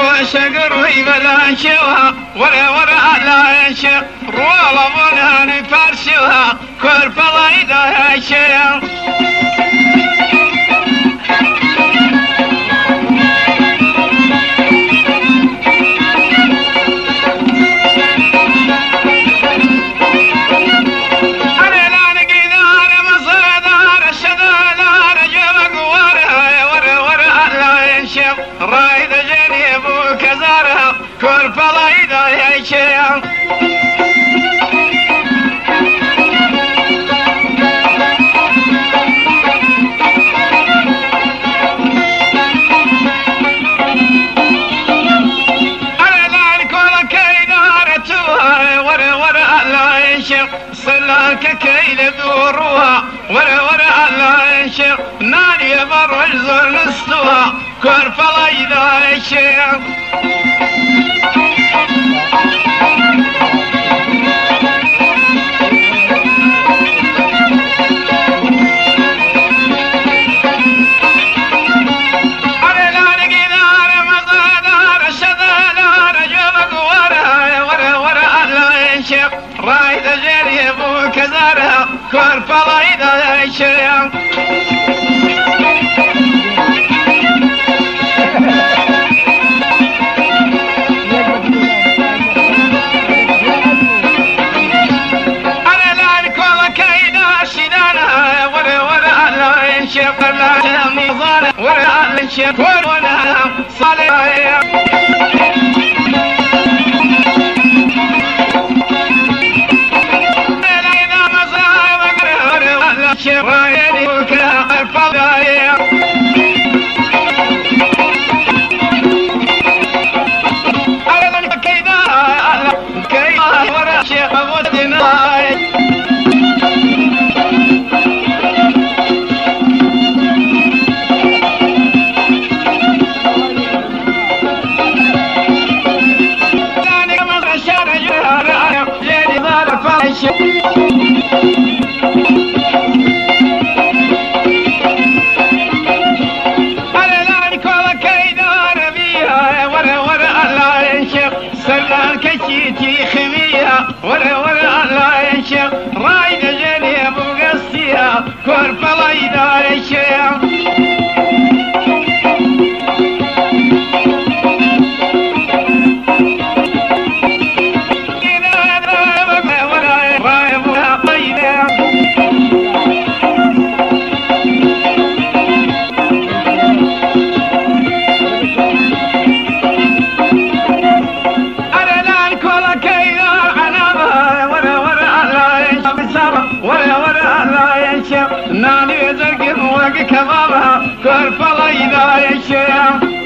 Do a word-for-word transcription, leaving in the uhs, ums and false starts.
وشقري بلا شوها ورا ورا لا يشق رولا مناني فرشها كرب ضيدا يشق رايد جنيب وكزارها كرب ضيدا يشق صلاك كيل دوروها ورا ورا لا يشق ناري برز نستوها كرف ضيدا يشق رايد جريب وكزارها كرب ضيدا يشق انا لانك والله كيدا شدانها ورا ورا لا ينشق لا تهمي ظالم ورا ينشق ورا صالح رايد وكرب ضيدا ايضا كيدا كيدا ورا شيخ ودنا كشيتي خمية ورا ورا لا ينشق رايد جنيب وقصيها كرب ضيدا يشق ورا ورا لا ينشق ناني زرق وق كبابها كرب ضيدا يشق